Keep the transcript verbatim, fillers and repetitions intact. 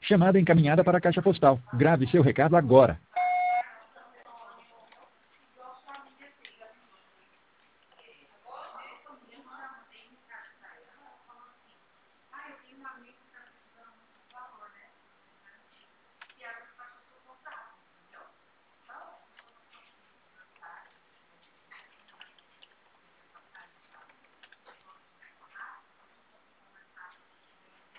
Chamada encaminhada para a caixa postal. Grave seu recado agora.